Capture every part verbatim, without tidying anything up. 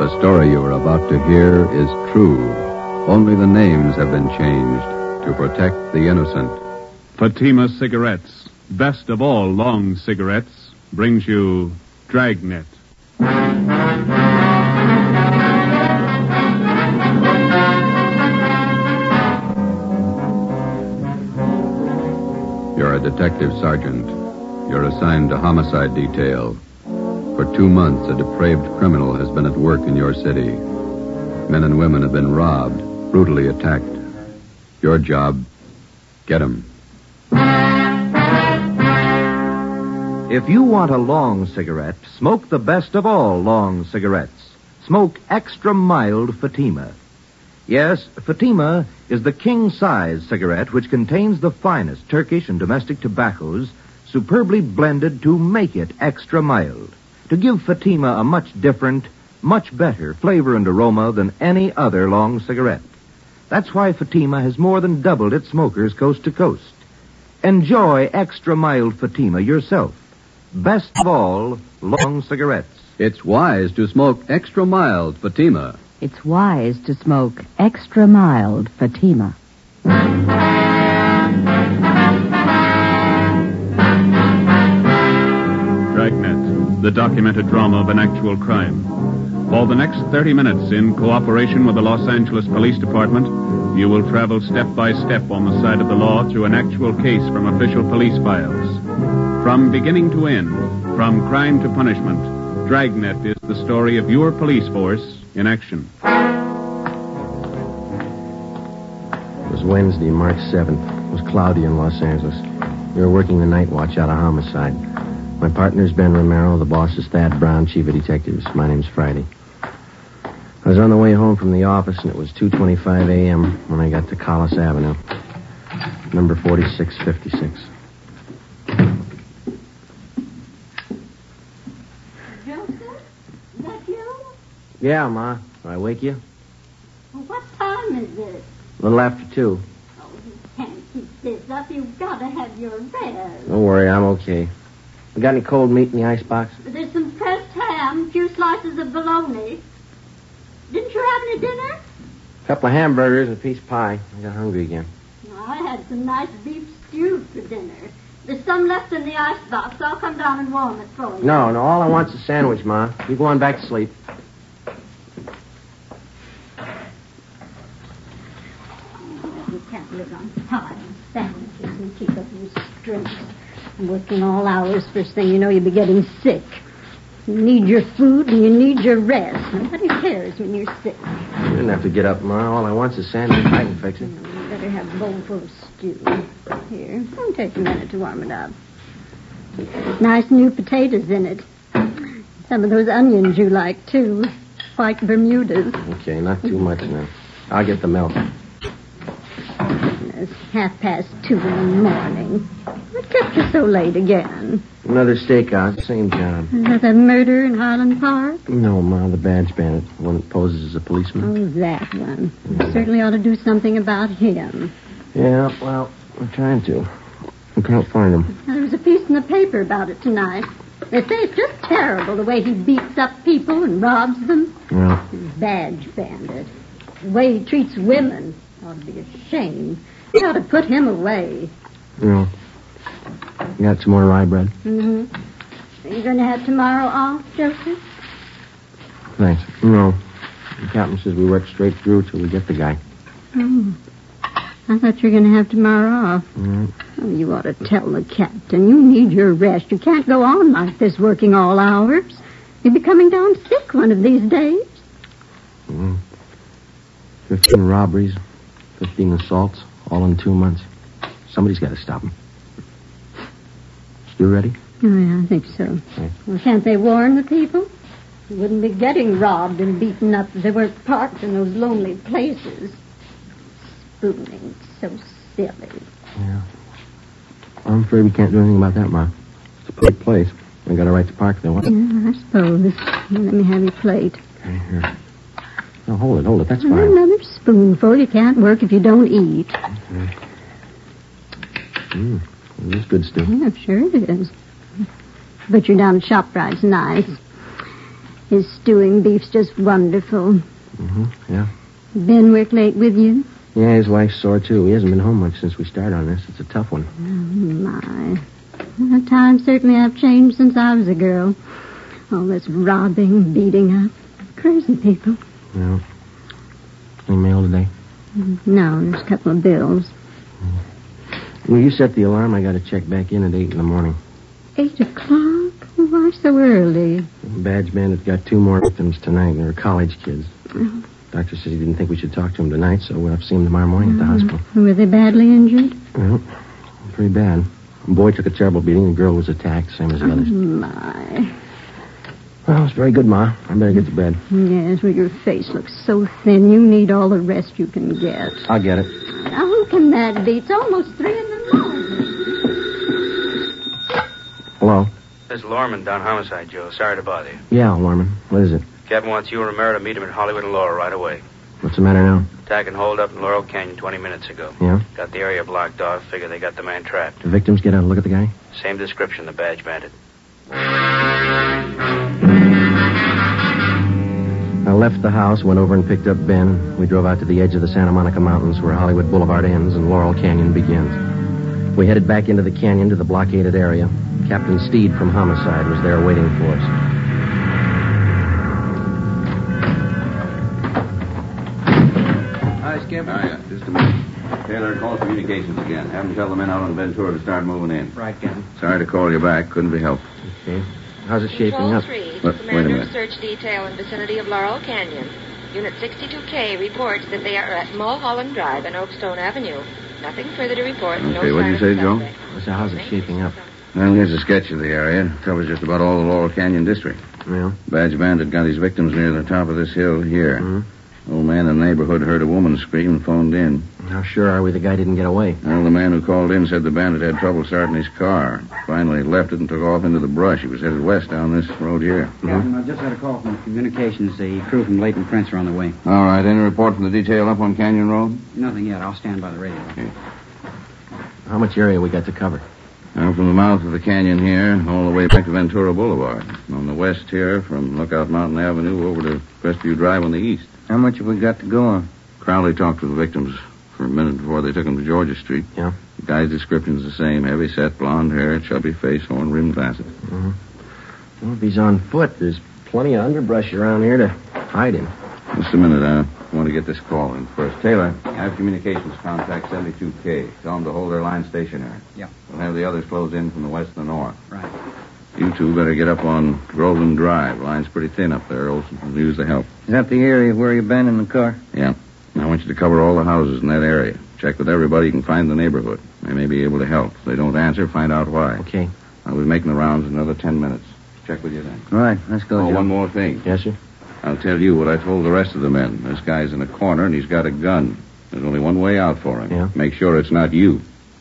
The story you are about to hear is true. Only the names have been changed to protect the innocent. Fatima Cigarettes, best of all long cigarettes, brings you Dragnet. You're a detective sergeant. You're assigned to homicide detail. For two months, a depraved criminal has been at work in your city. Men and women have been robbed, brutally attacked. Your job, get him. If you want a long cigarette, smoke the best of all long cigarettes. Smoke extra mild Fatima. Yes, Fatima is the king-size cigarette which contains the finest Turkish and domestic tobaccos superbly blended to make it extra mild, to give Fatima a much different, much better flavor and aroma than any other long cigarette. That's why Fatima has more than doubled its smokers coast to coast. Enjoy extra mild Fatima yourself. Best of all, long cigarettes. It's wise to smoke extra mild Fatima. It's wise to smoke extra mild Fatima. Dragnet, the documented drama of an actual crime. For the next thirty minutes, in cooperation with the Los Angeles Police Department, you will travel step by step on the side of the law through an actual case from official police files. From beginning to end, from crime to punishment, Dragnet is the story of your police force in action. It was Wednesday, March seventh. It was cloudy in Los Angeles. We were working the night watch out of homicide. My partner's Ben Romero. The boss is Thad Brown, chief of detectives. My name's Friday. I was on the way home from the office, and it was two twenty-five a.m. when I got to Collis Avenue, number forty-six fifty-six. Joseph? Is that you? Yeah, Ma. Did I wake you? Well, what time is it? A little after two. Oh, you can't keep this up. You've got to have your rest. Don't worry, I'm okay. You got any cold meat in the icebox? There's some pressed ham, a few slices of bologna. Didn't you have any dinner? A couple of hamburgers and a piece of pie. I got hungry again. No, I had some nice beef stew for dinner. There's some left in the icebox. I'll come down and warm it for you. No, no, all I want's a sandwich, Ma. You go on back to sleep. You can't live on pie and sandwiches and keep up your strength. Working all hours, first thing you know, you'll be getting sick. You need your food and you need your rest. Nobody cares when you're sick. You didn't have to get up, Ma. All I want's a sandwich. I can fix it. You better have a bowl full of stew. Here, it'll take a minute to warm it up. Nice new potatoes in it. Some of those onions you like, too. White Bermudas. Okay, not too much now. I'll get the milk. It's half past two in the morning. What kept you so late again? Another stakeout, same job. Is that the murder in Highland Park? No, Ma, the badge bandit. The one that poses as a policeman. Oh, that one. You certainly ought to do something about him. Yeah, well, I'm trying to. I can't find him. There was a piece in the paper about it tonight. They say it's just terrible the way he beats up people and robs them. Yeah. Badge bandit. The way he treats women ought to be a shame. You ought to put him away. Yeah. You got some more rye bread? Mm-hmm. Are you going to have tomorrow off, Joseph? Thanks. No. The captain says we work straight through till we get the guy. Oh. I thought you were going to have tomorrow off. Mm. Oh, you ought to tell the captain. You need your rest. You can't go on like this working all hours. You'll be coming down sick one of these days. Mm. Fifteen robberies, fifteen assaults, all in two months. Somebody's got to stop them. You ready? Oh, yeah, I think so. Okay. Well, can't they warn the people? They wouldn't be getting robbed and beaten up if they weren't parked in those lonely places. Spooning, so silly. Yeah. I'm afraid we can't do anything about that, Ma. It's a public place. We got a right to park there. What? Yeah, I suppose. Here, let me have your plate. Okay, here. No, hold it, hold it. That's And fine. another spoonful. You can't work if you don't eat. Okay. Mmm. It is good, stew. Yeah, sure it is. Butcher down at ShopRite's nice. His stewing beef's just wonderful. Mm-hmm, yeah. Ben work late with you? Yeah, his wife's sore, too. He hasn't been home much since we started on this. It's a tough one. Oh, my. Well, times certainly have changed since I was a girl. All this robbing, beating up. Crazy people. Yeah. Any mail today? No, there's a couple of bills. Well, you set the alarm. I got to check back in at eight in the morning. Eight o'clock? Why so early? The badge bandit got two more victims tonight. They were college kids. Oh. Doctor said he didn't think we should talk to him tonight, so we'll have to see him tomorrow morning at the hospital. Were they badly injured? Well, pretty bad. A boy took a terrible beating. The girl was attacked, same as the Oh, others. my. Well, it's very good, Ma. I better get to bed. Yes, well, your face looks so thin. You need all the rest you can get. I'll get it. Now, who can that be? It's almost three in the morning. Hello? This is Lorman down homicide, Joe. Sorry to bother you. Yeah, Lorman. What is it? Captain wants you and Romero to meet him at Hollywood and Laurel right away. What's the matter now? Attack and hold up in Laurel Canyon twenty minutes ago. Yeah? Got the area blocked off. Figure they got the man trapped. The victims get a look at the guy? Same description, the badge bandit. I left the house, went over and picked up Ben. We drove out to the edge of the Santa Monica Mountains where Hollywood Boulevard ends and Laurel Canyon begins. We headed back into the canyon to the blockaded area. Captain Steed from Homicide was there waiting for us. Hi, Skip. Oh, yeah. Just a minute. Taylor, call communications again. Have them tell the men out on Ventura to start moving in. Right, Captain. Sorry to call you back. Couldn't be helped. Okay. How's it shaping Control up? three, But, to wait a Commander minute. of Search Detail in vicinity of Laurel Canyon. Unit sixty-two K reports that they are at Mulholland Drive and Oakstone Avenue. Nothing further to report. No Okay, what'd you sign of say, Joe? suspect. So how's it shaping up? Well, here's a sketch of the area. It covers just about all the Laurel Canyon district. Yeah? Badge bandit got his victims near the top of this hill here. Mm-hmm. Old man in the neighborhood heard a woman scream and phoned in. How sure are we the guy didn't get away? Well, the man who called in said the bandit had trouble starting his car. Finally left it and took off into the brush. He was headed west down this road here. Captain, I just had a call from communications. The crew from Leighton Prince are on the way. All right. Any report from the detail up on Canyon Road? Nothing yet. I'll stand by the radio. Okay. How much area we got to cover? Now, from the mouth of the canyon here, all the way back to Ventura Boulevard. On the west here, from Lookout Mountain Avenue over to Crestview Drive on the east. How much have we got to go on? Crowley talked to the victims for a minute before they took them to Georgia Street. Yeah? The guy's description's the same. Heavy set, blonde hair, chubby face, horn-rimmed glasses. Mm-hmm. Well, if he's on foot, there's plenty of underbrush around here to hide in. Just a minute. I want to get this call in first. Taylor, I have communications contact seventy-two K. Tell them to hold their line stationary. Yeah. We'll have the others close in from the west and the north. Right. You two better get up on Groveland Drive. Line's pretty thin up there. Olson will use the help. Is that the area where you abandoned the car? Yeah. I want you to cover all the houses in that area. Check with everybody you can find in the neighborhood. They may be able to help. If they don't answer, find out why. Okay. I'll be making the rounds in another ten minutes. Check with you then. All right. Let's go, Oh, Joe. one more thing. Yes, sir? I'll tell you what I told the rest of the men. This guy's in a corner and he's got a gun. There's only one way out for him. Yeah? Make sure it's not you.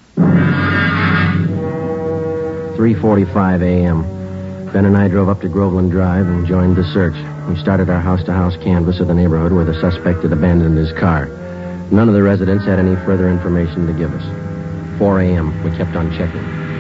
three forty-five a.m. Ben and I drove up to Groveland Drive and joined the search. We started our house-to-house canvass of the neighborhood where the suspect had abandoned his car. None of the residents had any further information to give us. four a.m. We kept on checking.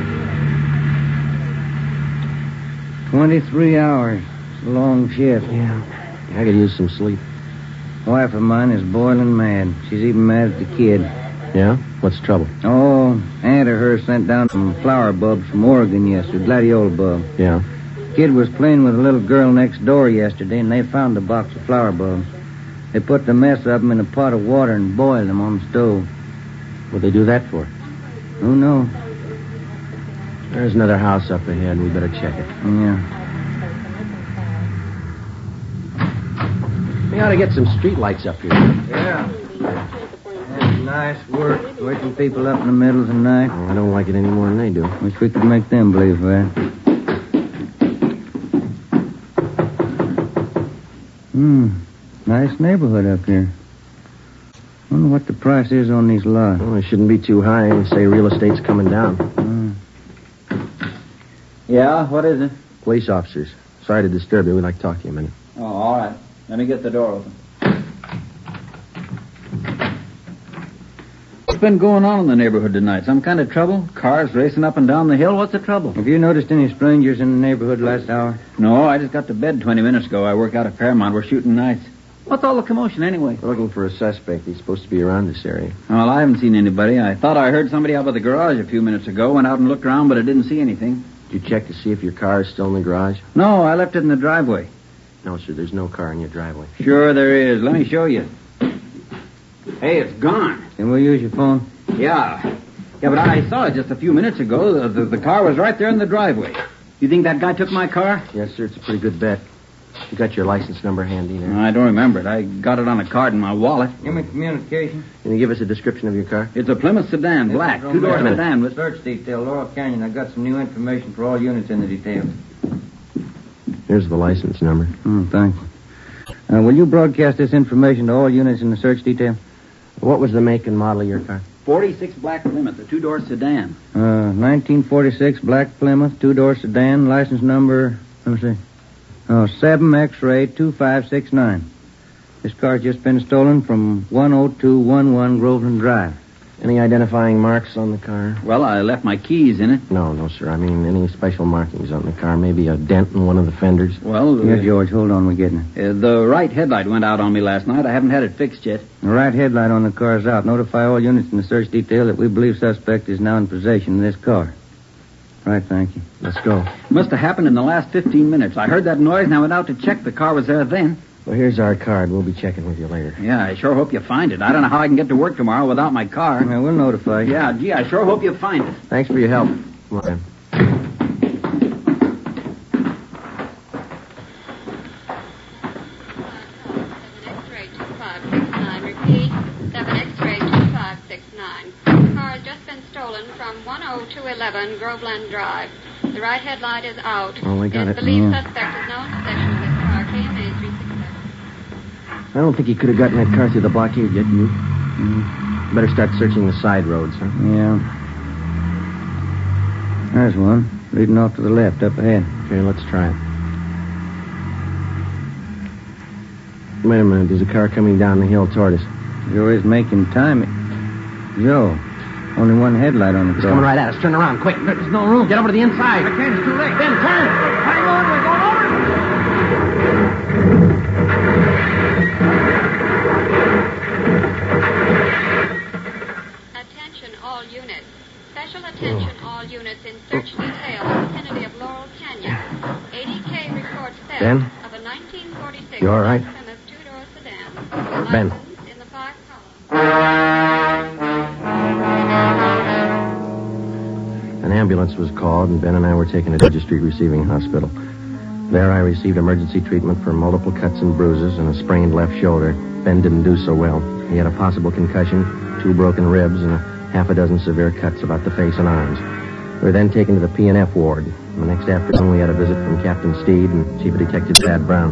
Twenty-three hours. It's a long shift. Yeah. I could use some sleep. Wife of mine is boiling mad. She's even mad at the kid. Yeah? What's the trouble? Oh, aunt of hers sent down some flower bulbs from Oregon yesterday, gladiola bulb. Yeah. Kid was playing with a little girl next door yesterday, and they found a box of flower bulbs. They put the mess of them in a pot of water and boiled them on the stove. What'd they do that for? Who knows? There's another house up ahead. We better check it. Yeah. We ought to get some street lights up here. Yeah. That's nice work, waking people up in the middle of the night. Oh, I don't like it any more than they do. Wish we could make them believe that. Hmm. Nice neighborhood up here. Wonder what the price is on these lots. Well, it shouldn't be too high. They say real estate's coming down. Hmm. Yeah, what is it? Police officers. Sorry to disturb you. We'd like to talk to you a minute. Oh, all right. Let me get the door open. been going on in the neighborhood tonight? Some kind of trouble? Cars racing up and down the hill? What's the trouble? Have you noticed any strangers in the neighborhood last hour? No, I just got to bed twenty minutes ago. I work out at Paramount. We're shooting nights. What's all the commotion anyway? We're looking for a suspect. He's supposed to be around this area. Well, I haven't seen anybody. I thought I heard somebody out by the garage a few minutes ago. Went out and looked around, but I didn't see anything. Did you check to see if your car is still in the garage? No, I left it in the driveway. No, sir. There's no car in your driveway. Sure there is. Let me show you. Hey, it's gone. Can we use your phone? Yeah. Yeah, but I saw it just a few minutes ago. The, the, the car was right there in the driveway. You think that guy took my car? Yes, sir. It's a pretty good bet. You got your license number handy there? I don't remember it. I got it on a card in my wallet. Give me communication. Can you give us a description of your car? It's a Plymouth sedan, black, two-door sedan with... Search detail, Laurel Canyon. I got some new information for all units in the detail. Here's the license number. Oh, thanks. Uh, will you broadcast this information to all units in the search detail? What was the make and model of your car? forty-six black Plymouth, a two-door sedan. Uh, nineteen forty-six black Plymouth, two-door sedan, license number, let me see. Oh, seven X-ray two five six nine. This car's just been stolen from one oh two one one Groveland Drive. Any identifying marks on the car? Well, I left my keys in it. No, no, sir. I mean, any special markings on the car? Maybe a dent in one of the fenders? Well, Here, uh, George, hold on. We're getting it. Uh, the right headlight went out on me last night. I haven't had it fixed yet. The right headlight on the car is out. Notify all units in the search detail that we believe suspect is now in possession of this car. Right, thank you. Let's go. Must have happened in the last fifteen minutes. I heard that noise and I went out to check. The car was there then. Well, here's our card. We'll be checking with you later. Yeah, I sure hope you find it. I don't know how I can get to work tomorrow without my car. Yeah, we'll notify you. Yeah, gee, I sure hope you find it. Thanks for your help. Come on. X-ray two five six nine. Repeat, seven X-ray two five six nine. The car has just been stolen from one oh two eleven Groveland Drive. The right headlight is out. Oh, we got it. it. Believed Yeah. suspect is now in possession of this car. K M A three six seven. I don't think he could have gotten that car through the blockade yet, you. Mm. Better start searching the side roads, huh? Yeah. There's one. Leading off to the left, up ahead. Okay, let's try it. Wait a minute. There's a car coming down the hill toward us. Joe is making time. Joe, only one headlight on the car. He's coming right at us. Turn around, quick. There's no room. Get over to the inside. I can't. It's too late. Ben, turn. Hang on. We're going over. Attention all units. Special attention all units in search detail in the vicinity of Laurel Canyon. eighty K reports theft Ben? of a nineteen forty-six You all right? Plymouth two-door sedan. Ben. License in the five columns. An ambulance was called, and Ben and I were taken to Georgia Street Receiving Hospital. There I received emergency treatment for multiple cuts and bruises and a sprained left shoulder. Ben didn't do so well. He had a possible concussion, two broken ribs, and a half a dozen severe cuts about the face and arms. We were then taken to the P and F ward. The next afternoon we had a visit from Captain Steed and Chief of Detectives Thad Brown.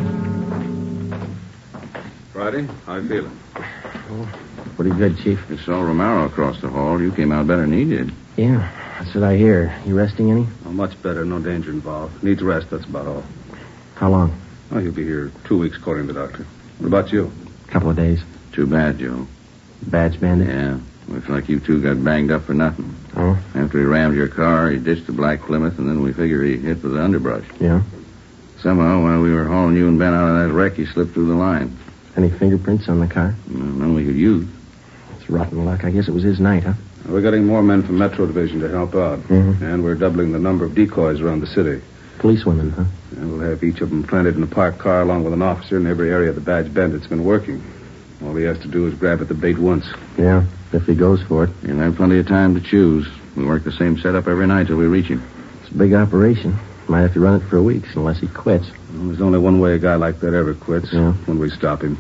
Friday, how you feeling? Oh, pretty good, Chief. You saw Romero across the hall. You came out better than he did. Yeah, that's what I hear. You resting any? Oh, much better. No danger involved. Needs rest, that's about all. How long? Oh, he'll be here two weeks, according to the doctor. What about you? A couple of days. Too bad, Joe. Badge bandit? Yeah. Looks like you two got banged up for nothing. Oh? After he rammed your car, he ditched the black Plymouth, and then we figure he hit with the underbrush. Yeah? Somehow, while we were hauling you and Ben out of that wreck, he slipped through the line. Any fingerprints on the car? Well, none we could use. It's rotten luck. I guess it was his night, huh? We're getting more men from Metro Division to help out. Mhm. And we're doubling the number of decoys around the city. Policewomen, huh? And we'll have each of them planted in a parked car along with an officer in every area the badge bandit's been working. All he has to do is grab at the bait once. Yeah, if he goes for it. He'll have plenty of time to choose. We work the same setup every night till we reach him. It's a big operation. Might have to run it for weeks unless he quits. Well, there's only one way a guy like that ever quits. Yeah. When we stop him.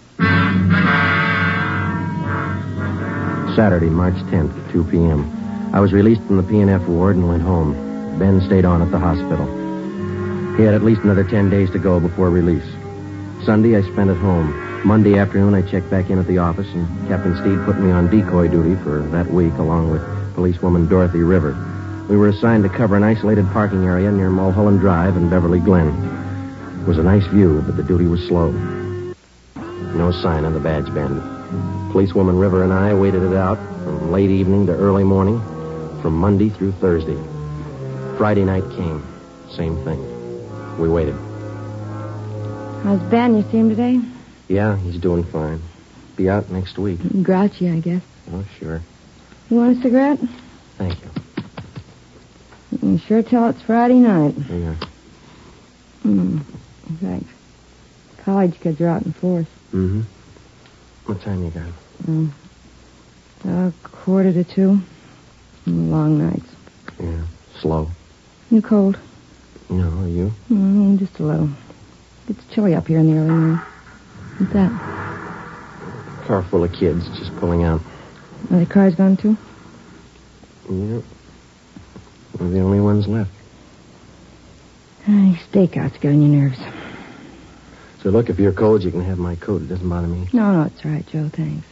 Saturday, March tenth, two p.m. I was released from the P and F ward and went home. Ben stayed on at the hospital. He had at least another ten days to go before release. Sunday, I spent at home. Monday afternoon, I checked back in at the office, and Captain Steed put me on decoy duty for that week, along with policewoman Dorothy River. We were assigned to cover an isolated parking area near Mulholland Drive and Beverly Glen. It was a nice view, but the duty was slow. No sign of the badge bandit. Policewoman River and I waited it out, and late evening to early morning, from Monday through Thursday. Friday night came. Same thing. We waited. How's Ben? You see him today? Yeah, he's doing fine. Be out next week. Grouchy, I guess. Oh, sure. You want a cigarette? Thank you. You can sure tell it's Friday night. Yeah. Hmm. Thanks. College kids are out in force. Mm-hmm. What time you got? Um, a quarter to two. Long nights. Yeah. Slow. You cold? No, are you? Mm, just a little. It's chilly up here in the early morning. What's that? Car full of kids just pulling out. Are the cars gone too? Yeah. We're the only ones left. These stakeouts get on your nerves. So look, if you're cold, you can have my coat. It doesn't bother me. No, no, it's all right, Joe. Thanks.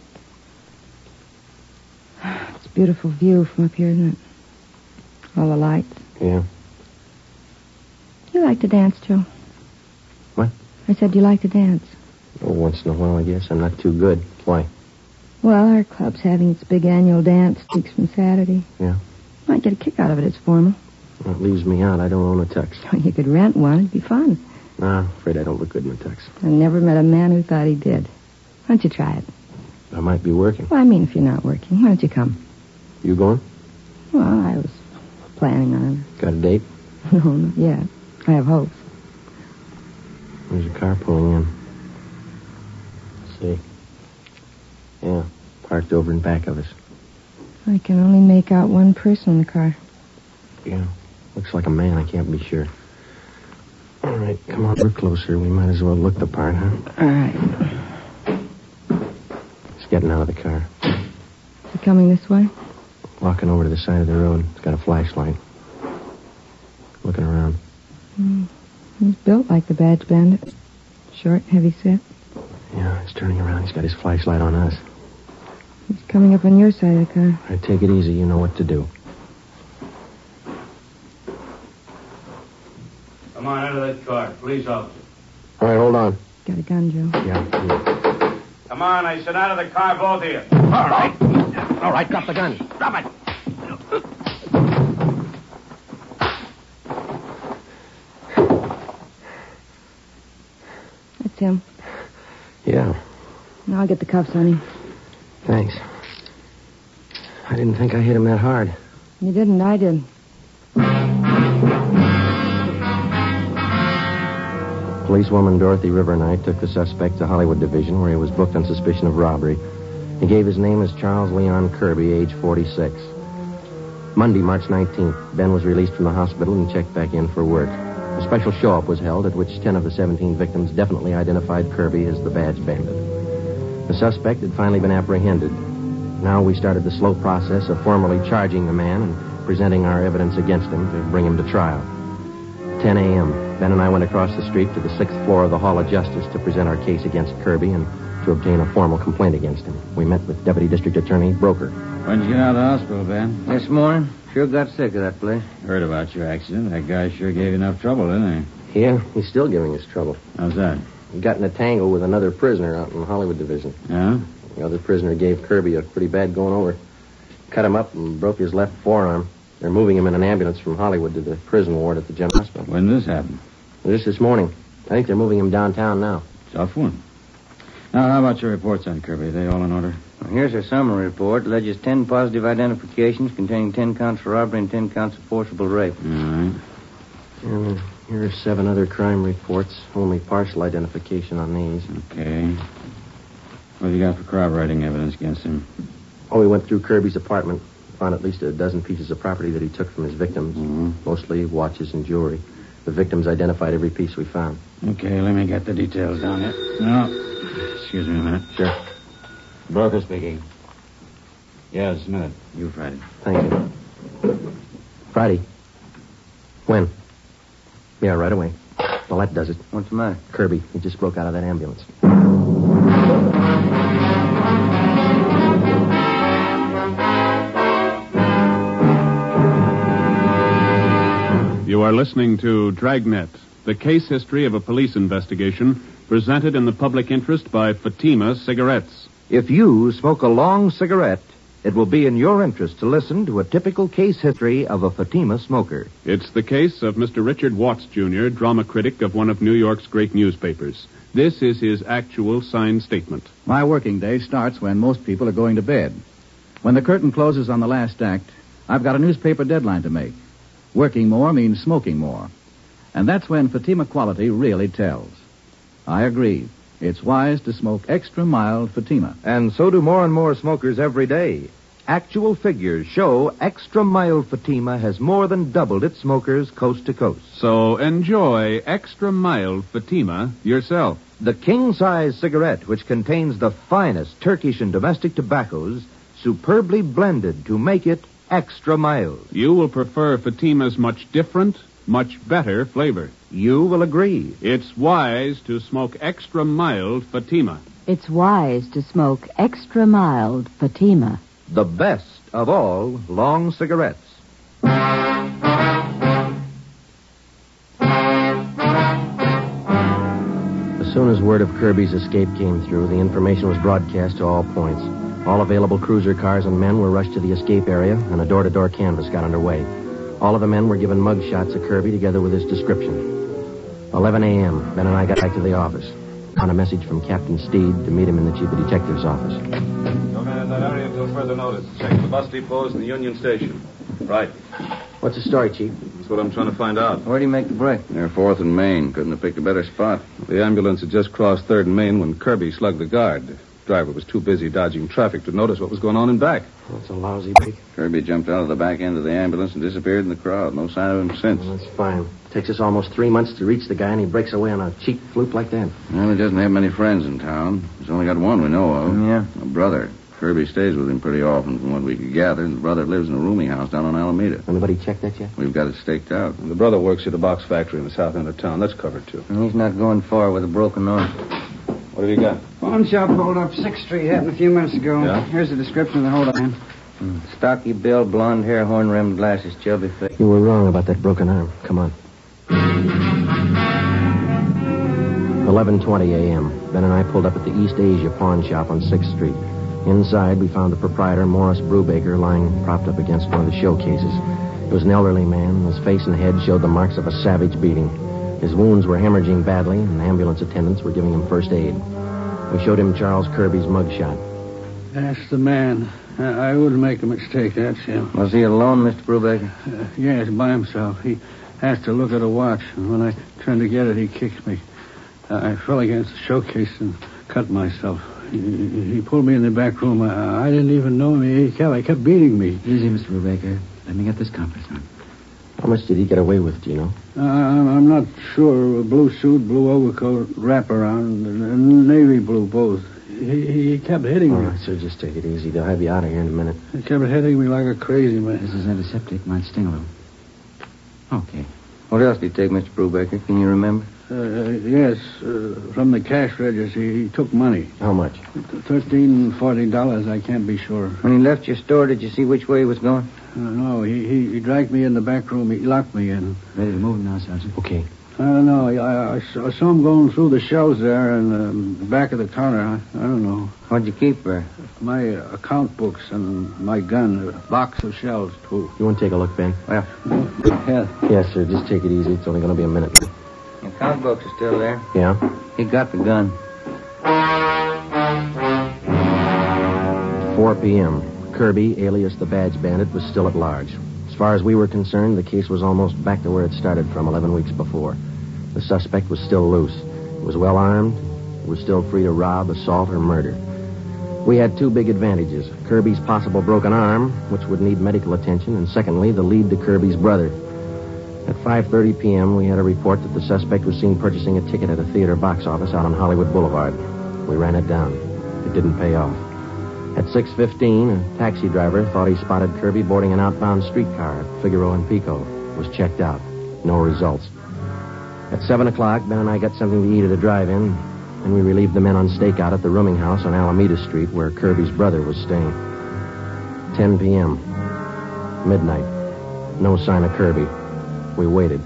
It's a beautiful view from up here, isn't it? All the lights. Yeah. You like to dance, Joe? What? I said you like to dance. Oh, once in a while, I guess. I'm not too good. Why? Well, our club's having its big annual dance weeks from Saturday. Yeah? Might get a kick out of it. It's formal. Well, it leaves me out. I don't own a tux. You could rent one. It'd be fun. Nah, I'm afraid I don't look good in a tux. I never met a man who thought he did. Why don't you try it? I might be working. Well, I mean, if you're not working, why don't you come? You going? Well, I was planning on it. Got a date? No, not yet. I have hopes. There's a car pulling in. Let's see. Yeah, parked over in back of us. I can only make out one person in the car. Yeah, looks like a man. I can't be sure. All right, come on, we're closer. We might as well look the part, huh? All right. He's getting out of the car. Is he coming this way? Walking over to the side of the road. He's got a flashlight. Looking around. Mm. He's built like the Badge Bandit. Short, heavy set. Yeah, he's turning around. He's got his flashlight on us. He's coming up on your side of the car. All right, take it easy. You know what to do. Come on, out of that car. Police officer. All right, hold on. Got a gun, Joe? Yeah. Come on, I said out of the car, both of you. All right. All right, drop the gun. Drop it. That's him. Yeah. Now I'll get the cuffs on him. Thanks. I didn't think I hit him that hard. You didn't, I did. Policewoman Dorothy River and I took the suspect to Hollywood Division, where he was booked on suspicion of robbery. He gave his name as Charles Leon Kirby, age forty-six. Monday, March nineteenth, Ben was released from the hospital and checked back in for work. A special show-up was held at which ten of the seventeen victims definitely identified Kirby as the Badge Bandit. The suspect had finally been apprehended. Now we started the slow process of formally charging the man and presenting our evidence against him to bring him to trial. ten a.m., Ben and I went across the street to the sixth floor of the Hall of Justice to present our case against Kirby and to obtain a formal complaint against him. We met with Deputy District Attorney Broker. When'd you get out of the hospital, Ben? This morning. Sure got sick of that place. Heard about your accident. That guy sure gave you enough trouble, didn't he? Yeah, he's still giving us trouble. How's that? He got in a tangle with another prisoner out in the Hollywood Division. Yeah? The other prisoner gave Kirby a pretty bad going over. Cut him up and broke his left forearm. They're moving him in an ambulance from Hollywood to the prison ward at the General Hospital. When did this happen? Just this morning. I think they're moving him downtown now. Tough one. Now, how about your reports on Kirby? Are they all in order? Well, here's a summary report. Alleges ten positive identifications containing ten counts for robbery and ten counts of forcible rape. All right. And here are seven other crime reports. Only partial identification on these. Okay. What have you got for corroborating evidence against him? Oh, we went through Kirby's apartment. Found at least a dozen pieces of property that he took from his victims. Mm-hmm. Mostly watches and jewelry. The victims identified every piece we found. Okay, let me get the details down here. No. Excuse me a minute. Sure. Broker speaking. Yes, a minute. You, Friday. Thank you. Friday. When? Yeah, right away. Well, that does it. What's the matter? Kirby. He just broke out of that ambulance. You are listening to Dragnet, the case history of a police investigation presented in the public interest by Fatima Cigarettes. If you smoke a long cigarette, It will be in your interest to listen to a typical case history of a Fatima smoker. It's the case of Mister Richard Watts, Junior, drama critic of one of New York's great newspapers. This is his actual signed statement. My working day starts when most people are going to bed. When the curtain closes on the last act, I've got a newspaper deadline to make. Working more means smoking more. And that's when Fatima quality really tells. I agree. It's wise to smoke extra mild Fatima. And so do more and more smokers every day. Actual figures show extra mild Fatima has more than doubled its smokers coast to coast. So enjoy extra mild Fatima yourself. The king-size cigarette, which contains the finest Turkish and domestic tobaccos, superbly blended to make it extra mild. You will prefer Fatima's much different, much better flavor. You will agree. It's wise to smoke extra mild Fatima. It's wise to smoke extra mild Fatima. The best of all long cigarettes. As soon as word of Kirby's escape came through, the information was broadcast to all points. All available cruiser cars and men were rushed to the escape area, and a door-to-door canvass got underway. All of the men were given mug shots of Kirby together with his description. eleven a.m., Ben and I got back to the office. On a message from Captain Steed to meet him in the chief of detective's office. Don't enter that area until further notice. Check the bus depots and the Union Station. Right. What's the story, Chief? That's what I'm trying to find out. Where do you make the break? Near fourth and Main. Couldn't have picked a better spot. The ambulance had just crossed third and Main when Kirby slugged the guard. The driver was too busy dodging traffic to notice what was going on in back. That's a lousy break. Kirby jumped out of the back end of the ambulance and disappeared in the crowd. No sign of him since. Well, that's fine. Takes us almost three months to reach the guy, and he breaks away on a cheap fluke like that. Well, he doesn't have many friends in town. He's only got one we know of. Yeah? A brother. Kirby stays with him pretty often from what we could gather. The brother lives in a rooming house down on Alameda. Anybody checked that yet? We've got it staked out. The brother works at a box factory in the south end of town. That's covered, too. And he's not going far with a broken arm. What have you got? Pawn shop hold up sixth Street. Happened a few minutes ago. Yeah? Here's the description of the hold up man. Mm. Stocky build, blonde hair, horn-rimmed glasses, chubby face. You were wrong about that broken arm. Come on. eleven twenty a.m. Ben and I pulled up at the East Asia pawn shop on sixth Street. Inside, we found the proprietor, Morris Brubaker, lying propped up against one of the showcases. He was an elderly man. His face and head showed the marks of a savage beating. His wounds were hemorrhaging badly, and ambulance attendants were giving him first aid. We showed him Charles Kirby's mugshot. That's the man. I, I wouldn't make a mistake. That's him. Was he alone, Mister Brubaker? Uh, yes, by himself. He has to look at a watch, and when I turned to get it, he kicked me. Uh, I fell against the showcase and cut myself. He, he pulled me in the back room. I, I didn't even know him. He kept, he kept beating me. Easy, Mister Brubaker. Let me get this compass on. How much did he get away with, do you know? Uh, I'm, I'm not sure. A blue suit, blue overcoat, wraparound, and, and navy blue both. He, he kept hitting All me. right, sir, just take it easy. They'll have you out of here in a minute. He kept hitting me like a crazy man. This is antiseptic. Might sting a little. Okay. What else did he take, Mister Brubaker? Can you remember? Uh, yes, uh, from the cash register, he took money. How much? Thirteen, forty dollars. I can't be sure. When he left your store, did you see which way he was going? Uh, no, he, he he dragged me in the back room. He locked me in. Ready to move now, Sergeant? Okay. I don't know. I, I, saw, I saw him going through the shelves there and um, the back of the counter. I, I don't know. What'd you keep there? My uh, account books and my gun. A box of shells, too. You want to take a look, Ben? Well, Yeah. Yes, sir. Just take it easy. It's only going to be a minute. the account books are still there. Yeah? He got the gun. four p.m. Kirby, alias the Badge Bandit, was still at large. As far as we were concerned, the case was almost back to where it started from eleven weeks before. The suspect was still loose. He was well armed. He was still free to rob, assault, or murder. We had two big advantages. Kirby's possible broken arm, which would need medical attention, and secondly, the lead to Kirby's brother. At five thirty p.m., we had a report that the suspect was seen purchasing a ticket at a theater box office out on Hollywood Boulevard. We ran it down. It didn't pay off. At six fifteen, a taxi driver thought he spotted Kirby boarding an outbound streetcar at Figaro and Pico. It was checked out. No results. At seven o'clock, Ben and I got something to eat at a drive-in, and we relieved the men on stakeout at the rooming house on Alameda Street where Kirby's brother was staying. ten p.m. Midnight. No sign of Kirby. We waited.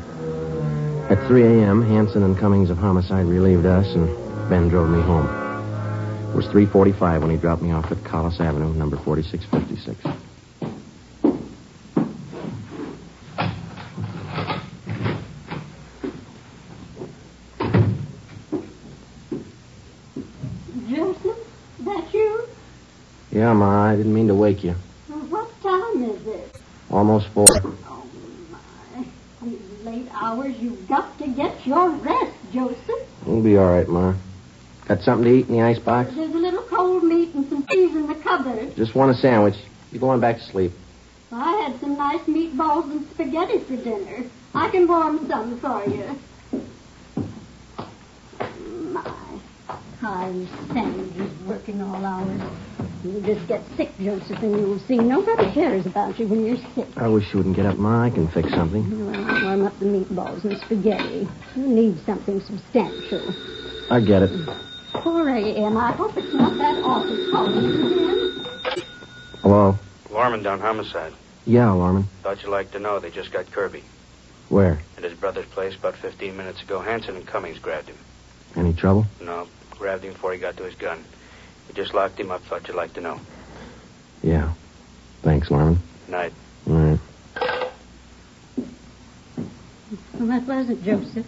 At three a.m., Hanson and Cummings of Homicide relieved us, and Ben drove me home. It was three forty-five when he dropped me off at Collis Avenue, number forty-six fifty-six. Joseph, that you? Yeah, Ma, I didn't mean to wake you. Well, what time is it? Almost four. Oh, my. These late hours, you've got to get your rest, Joseph. You'll be all right, Ma. Got something to eat in the icebox? There's a little cold meat and some cheese in the cupboard. Just want a sandwich. You go on back to sleep. I had some nice meatballs and spaghetti for dinner. I can warm some for you. My, I'm sandwiches working all hours. You just get sick, Joseph, and you'll see nobody cares about you when you're sick. I wish you wouldn't get up, Ma. I can fix something. Well, warm up the meatballs and spaghetti. You need something substantial. I get it. four a.m. I hope it's not that awful calling again. Hello? Lorman down homicide. Yeah, Lorman. Thought you'd like to know they just got Kirby. Where? At his brother's place about fifteen minutes ago. Hanson and Cummings grabbed him. Any trouble? No, grabbed him before he got to his gun. He just locked him up. Thought you'd like to know. Yeah. Thanks, Lorman. Night. All right. Well, that wasn't Joseph.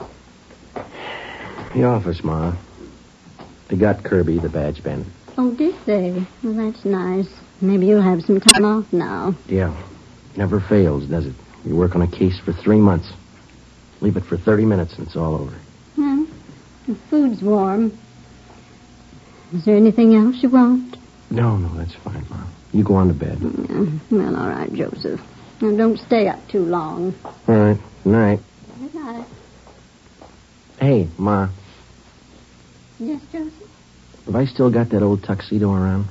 The office, Ma. They got Kirby, the badge bandit. Oh, did they? Well, that's nice. Maybe you'll have some time off now. Yeah. Never fails, does it? You work on a case for three months. Leave it for thirty minutes and it's all over. Hmm. The food's warm. Is there anything else you want? No, no, that's fine, Ma. You go on to bed. Yeah. Well, all right, Joseph. Now, don't stay up too long. All right. Good night. Good night. Hey, Ma. Yes, Joseph? Have I still got that old tuxedo around?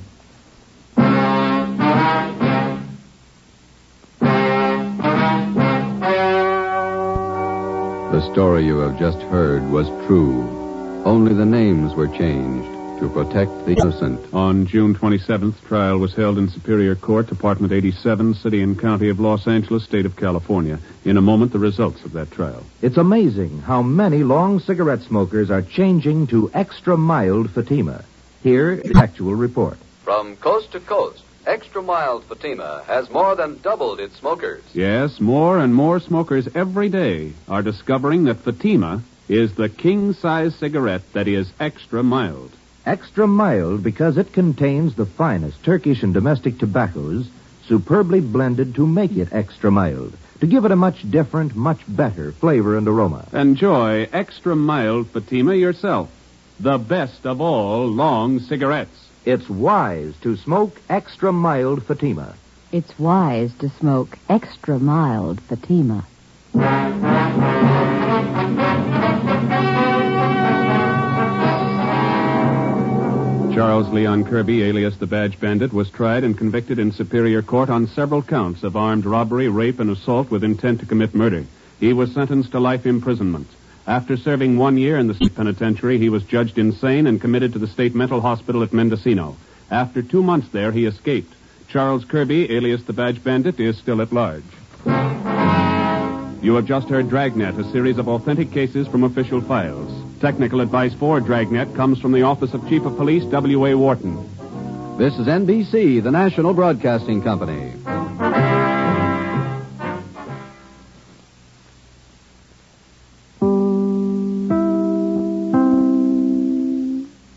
The story you have just heard was true. Only the names were changed to protect the innocent. On June twenty-seventh, trial was held in Superior Court, Department eighty-seven, City and County of Los Angeles, State of California. In a moment, the results of that trial. It's amazing how many long cigarette smokers are changing to extra mild Fatima. Here is the actual report. From coast to coast, Extra Mild Fatima has more than doubled its smokers. Yes, more and more smokers every day are discovering that Fatima is the king-size cigarette that is extra mild. Extra mild because it contains the finest Turkish and domestic tobaccos superbly blended to make it extra mild, to give it a much different, much better flavor and aroma. Enjoy extra mild Fatima yourself. The best of all long cigarettes. It's wise to smoke extra mild Fatima. It's wise to smoke extra mild Fatima. Charles Leon Kirby, alias the Badge Bandit, was tried and convicted in Superior Court on several counts of armed robbery, rape, and assault with intent to commit murder. He was sentenced to life imprisonment. After serving one year in the state penitentiary, he was judged insane and committed to the state mental hospital at Mendocino. After two months there, he escaped. Charles Kirby, alias the Badge Bandit, is still at large. You have just heard Dragnet, a series of authentic cases from official files. Technical advice for Dragnet comes from the Office of Chief of Police W A Wharton. This is N B C, the national broadcasting company.